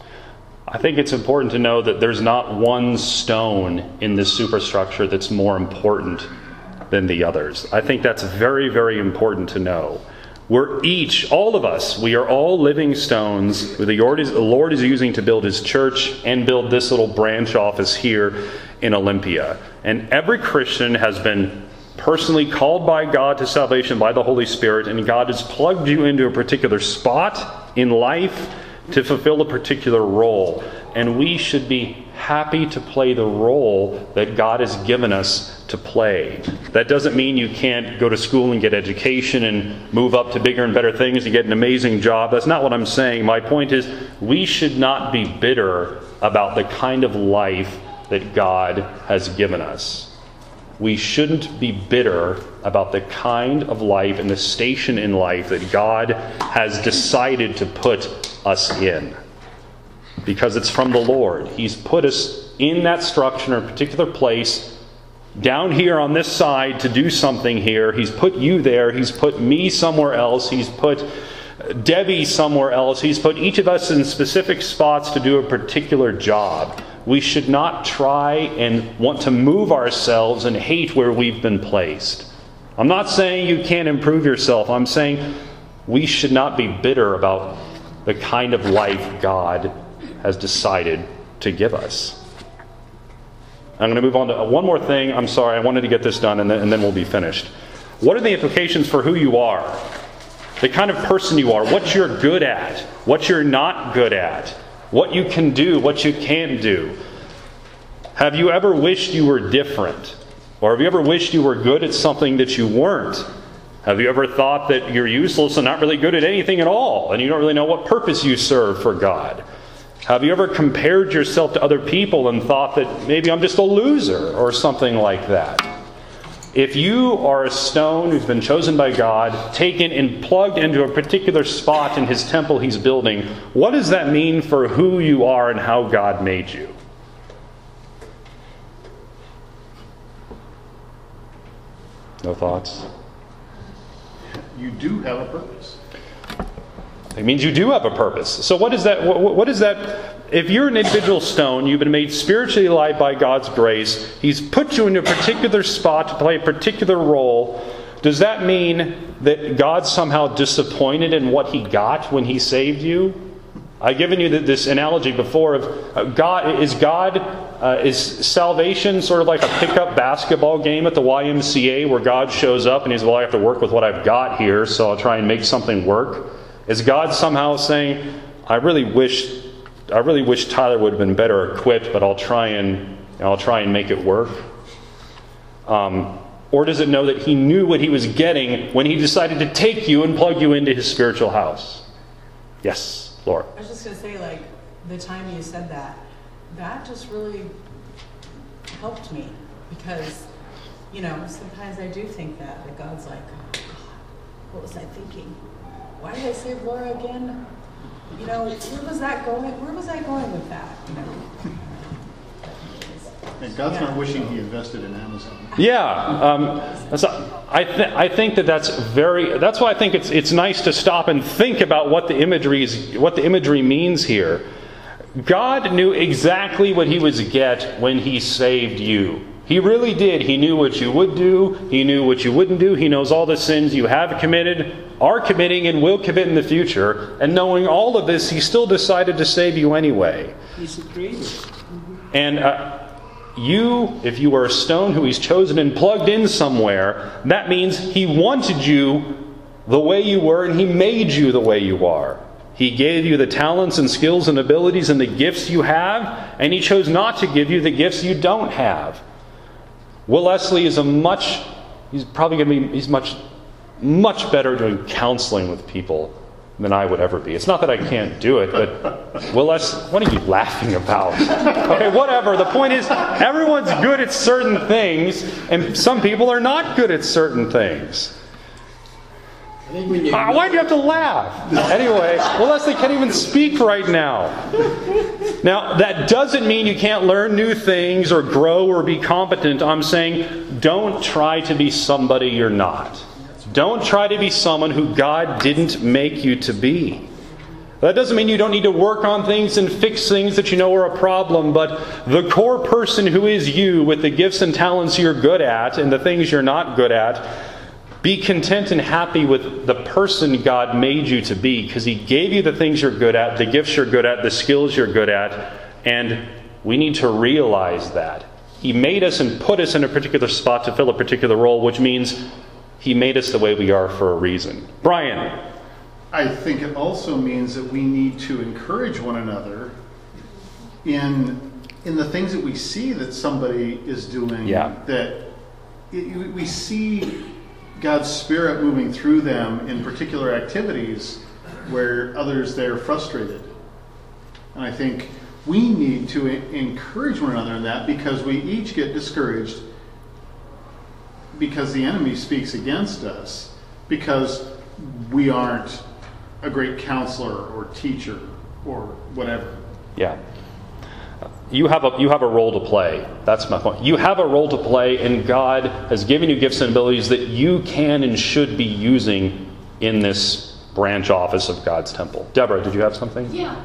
I think it's important to know that there's not one stone in this superstructure that's more important than the others. I think that's very, very important to know. We're each, all of us, we are all living stones that the Lord is, the Lord is using to build His church and build this little branch office here in Olympia. And every Christian has been personally called by God to salvation by the Holy Spirit, and God has plugged you into a particular spot in life to fulfill a particular role. And we should be happy to play the role that God has given us to play. That doesn't mean you can't go to school and get education and move up to bigger and better things and get an amazing job. That's not what I'm saying. My point is, we should not be bitter about the kind of life that God has given us. We shouldn't be bitter about the kind of life and the station in life that God has decided to put us in. Because it's from the Lord. He's put us in that structure, in a particular place, down here on this side to do something here. He's put you there. He's put me somewhere else. He's put Debbie somewhere else. He's put each of us in specific spots to do a particular job. We should not try and want to move ourselves and hate where we've been placed. I'm not saying you can't improve yourself. I'm saying we should not be bitter about the kind of life God has decided to give us. I'm going to move on to one more thing. I'm sorry, I wanted to get this done and then, and then we'll be finished. What are the implications for who you are? The kind of person you are, what you're good at, what you're not good at, what you can do, what you can't do. Have you ever wished you were different? Or have you ever wished you were good at something that you weren't? Have you ever thought that you're useless and not really good at anything at all, and you don't really know what purpose you serve for God? Have you ever compared yourself to other people and thought that maybe I'm just a loser or something like that? If you are a stone who's been chosen by God, taken and plugged into a particular spot in His temple He's building, what does that mean for who you are and how God made you? No thoughts? You do have a purpose. It means you do have a purpose. So what is that? What, what is that? If you're an individual stone, you've been made spiritually alive by God's grace. He's put you in a particular spot to play a particular role. Does that mean that God's somehow disappointed in what He got when He saved you? I've given you this analogy before of uh, God. Is God uh, is salvation sort of like a pickup basketball game at the Y M C A where God shows up and He's, well, I have to work with what I've got here, so I'll try and make something work? Is God somehow saying, I really wish, I really wish Tyler would have been better equipped, but I'll try and I'll try and make it work? Um, or does it know that He knew what He was getting when He decided to take you and plug you into His spiritual house? Yes, Laura. I was just going to say, like, the time you said that, that just really helped me. Because, you know, sometimes I do think that, that God's like, oh, God, what was I thinking? Why did I save Laura again? You know, where was that going? Where was I going with that? You know. And God's Yeah. not wishing He invested in Amazon. Yeah, um, that's, I, th- I think that that's very. That's why I think it's it's nice to stop and think about what the imagery is, what the imagery means here. God knew exactly what He was get when He saved you. He really did. He knew what you would do. He knew what you wouldn't do. He knows all the sins you have committed, are committing, and will commit in the future. And knowing all of this, He still decided to save you anyway. He's a creator. And uh, you, if you are a stone who He's chosen and plugged in somewhere, that means He wanted you the way you were, and He made you the way you are. He gave you the talents and skills and abilities and the gifts you have, and He chose not to give you the gifts you don't have. Will Leslie is a much, he's probably going to be, he's much, much better doing counseling with people than I would ever be. It's not that I can't do it, but Will Leslie, what are you laughing about? Okay, whatever. The point is, everyone's good at certain things, and some people are not good at certain things. I think when you Uh, why do you have to laugh? Anyway, well, Leslie can't even speak right now. Now, that doesn't mean you can't learn new things or grow or be competent. I'm saying don't try to be somebody you're not. Don't try to be someone who God didn't make you to be. That doesn't mean you don't need to work on things and fix things that you know are a problem, but the core person who is you, with the gifts and talents you're good at and the things you're not good at, be content and happy with the person God made you to be, because He gave you the things you're good at, the gifts you're good at, the skills you're good at, and we need to realize that. He made us and put us in a particular spot to fill a particular role, which means He made us the way we are for a reason. Brian. I think it also means that we need to encourage one another in in the things that we see that somebody is doing. Yeah. That it, we see God's Spirit moving through them in particular activities where others they're frustrated. And I think we need to encourage one another in that, because we each get discouraged because the enemy speaks against us, because we aren't a great counselor or teacher or whatever. Yeah. You have a you have a role to play. That's my point. You have a role to play, and God has given you gifts and abilities that you can and should be using in this branch office of God's temple. Deborah, did you have something? Yeah.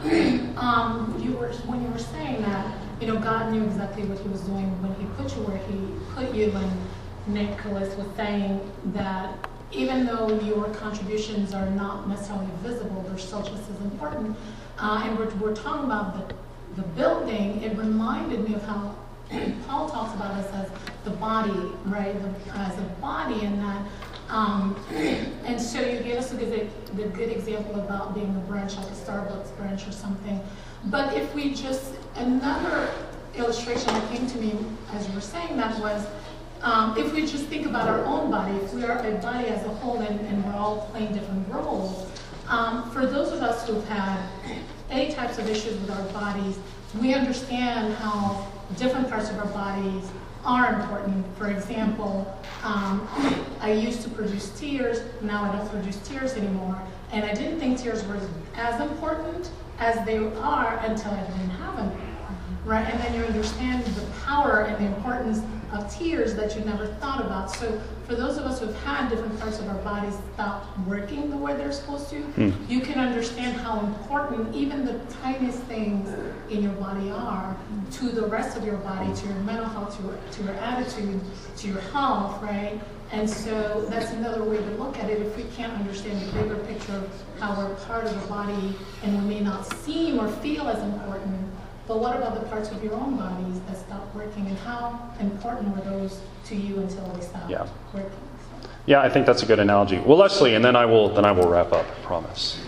Um, you were when you were saying that, you know, God knew exactly what He was doing when He put you where He put you, and Nicholas was saying that even though your contributions are not necessarily visible, they're still just as important. Uh, and we're, we're talking about the the building. It reminded me of how Paul talks about us as the body, right? The, as a body, and that. Um, and so you gave us a good, the good example about being a branch, like a Starbucks branch or something. But if we just, another illustration that came to me as you were saying that was, um, if we just think about our own body, if we are a body as a whole and, and we're all playing different roles, um, for those of us who've had any types of issues with our bodies, we understand how different parts of our bodies are important. For example, um, I used to produce tears, now I don't produce tears anymore, and I didn't think tears were as important as they are until I didn't have them, right? And then you understand the power and the importance of tears that you never thought about. So for those of us who've had different parts of our bodies stop working the way they're supposed to, mm. you can understand how important even the tiniest things in your body are to the rest of your body, to your mental health, to your, to your attitude, to your health, right? And so that's another way to look at it. If we can't understand the bigger picture of how we're part of the body and we may not seem or feel as important, but what about the parts of your own bodies that stopped working, and how important were those to you until they stopped yeah. working? So. Yeah, I think that's a good analogy. Well, Leslie, and then I will then I will wrap up. I promise.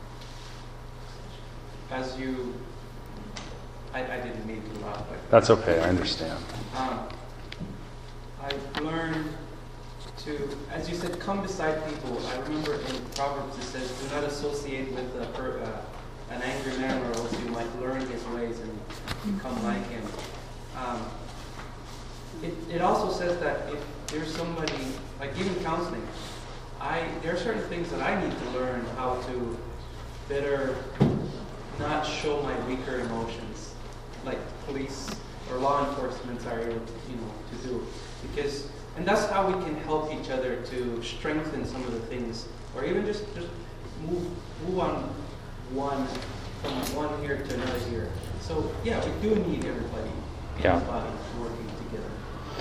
As you, I, I didn't mean to laugh. But, that's okay. I understand. Um, I've learned to, as you said, come beside people. I remember in Proverbs it says, "Do not associate with a per, uh, an angry man, or else you might learn his ways and become like him." Um, it, it also says that if there's somebody, like even counseling, I there are certain things that I need to learn how to better not show my weaker emotions, like police or law enforcement are able to, you know, to do. Because, and that's how we can help each other to strengthen some of the things, or even just, just move, move on one, from one here to another here. So yeah, we do need everybody in Yeah. the body working together.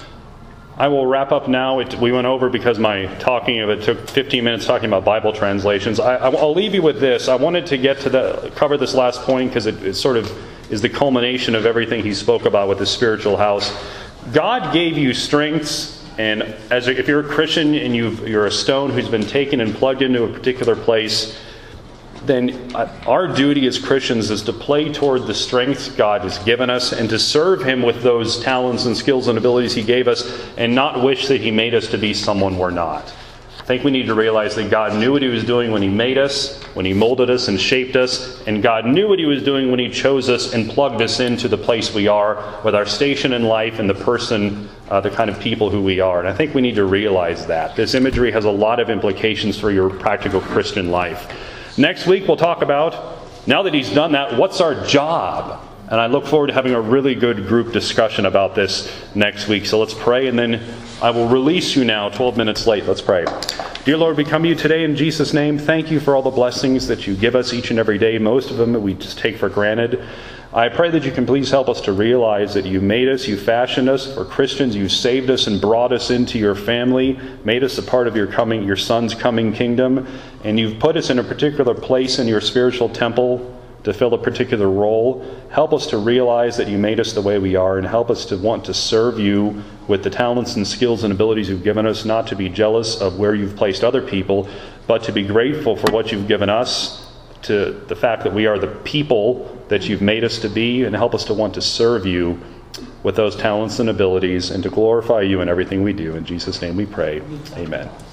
I will wrap up now. It, we went over because my talking of it took fifteen minutes talking about Bible translations. I, I, I'll leave you with this. I wanted to get to the cover this last point because it, it sort of is the culmination of everything he spoke about with the spiritual house. God gave you strengths, and as a, if you're a Christian and you've, you're a stone who's been taken and plugged into a particular place, then our duty as Christians is to play toward the strengths God has given us and to serve Him with those talents and skills and abilities He gave us, and not wish that He made us to be someone we're not. I think we need to realize that God knew what He was doing when He made us, when He molded us and shaped us, and God knew what He was doing when He chose us and plugged us into the place we are with our station in life and the person, uh, the kind of people who we are. And I think we need to realize that. This imagery has a lot of implications for your practical Christian life. Next week we'll talk about, now that He's done that, what's our job? And I look forward to having a really good group discussion about this next week. So let's pray, and then I will release you now, twelve minutes late. Let's pray. Dear Lord, we come to You today in Jesus' name. Thank You for all the blessings that You give us each and every day. Most of them we just take for granted. I pray that You can please help us to realize that You made us, You fashioned us. For Christians, You saved us and brought us into Your family, made us a part of Your coming, Your Son's coming kingdom, and You've put us in a particular place in Your spiritual temple to fill a particular role. Help us to realize that You made us the way we are, and help us to want to serve You with the talents and skills and abilities You've given us, not to be jealous of where You've placed other people, but to be grateful for what You've given us, to the fact that we are the people that You've made us to be, and help us to want to serve You with those talents and abilities and to glorify You in everything we do. In Jesus' name we pray. Amen.